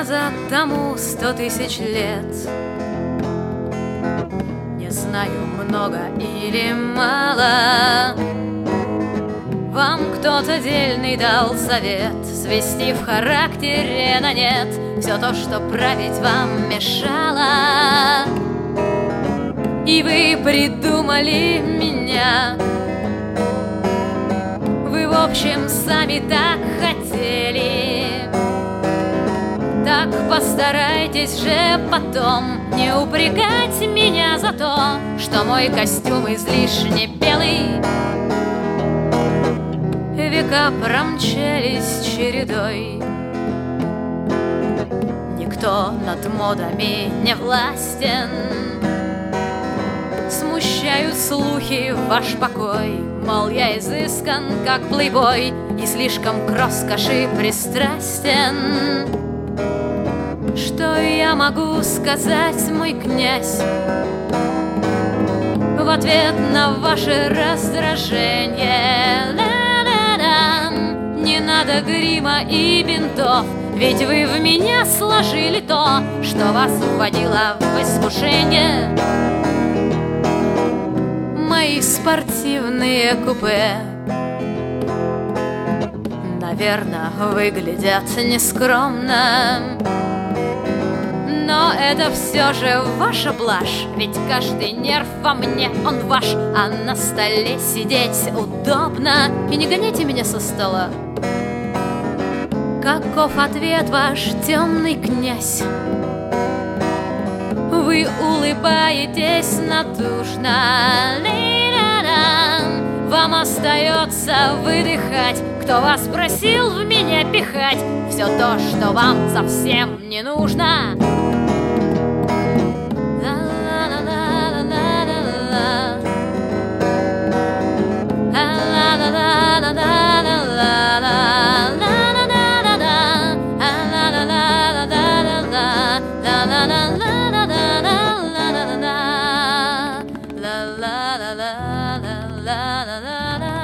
назад тому 100 тысяч лет. Не знаю, много или мало, вам кто-то дельный дал совет свести в характере на нет все то, что править вам мешало. И вы придумали меня, вы, в общем, сами так хотели. Так постарайтесь же потом не упрекать меня за то, что мой костюм излишне белый. Века промчались чередой, никто над модами не властен. Смущают слухи ваш покой, мол, я изыскан, как плейбой, и слишком к роскоши пристрастен. Что я могу сказать, мой князь, в ответ на ваше раздражение? Не надо грима и бинтов, ведь вы в меня сложили то, что вас вводило в искушение. Мои спортивные купе, наверное, выглядят нескромно, но это все же ваша блажь, ведь каждый нерв во мне, он ваш, а на столе сидеть удобно. И не гоняйте меня со стола. Каков ответ ваш, темный князь? Вы улыбаетесь натужно. Вам остается выдыхать. Кто вас просил в меня пихать все то, что вам совсем не нужно? La la la la la la la la.